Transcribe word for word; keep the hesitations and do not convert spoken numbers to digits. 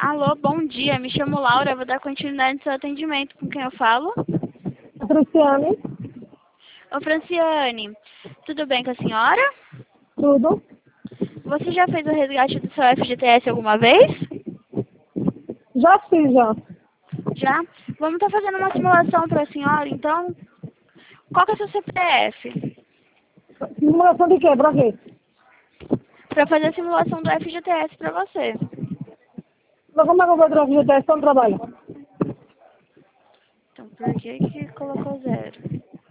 Alô, bom dia. Me chamo Laura. Vou dar continuidade no seu atendimento. Com quem eu falo? Franciane, Ô, Franciane, tudo bem com a senhora? tudo. Você já fez o resgate do seu F G T S alguma vez? Já fiz, já. Já? Vamos estar fazendo uma simulação para a senhora, então. Qual que é o seu C P F? Simulação de quê? Pra quê? Para fazer a simulação do F G T S para você. Mas como é que eu vou trazer o teste no trabalho? Então, por que que colocou zero?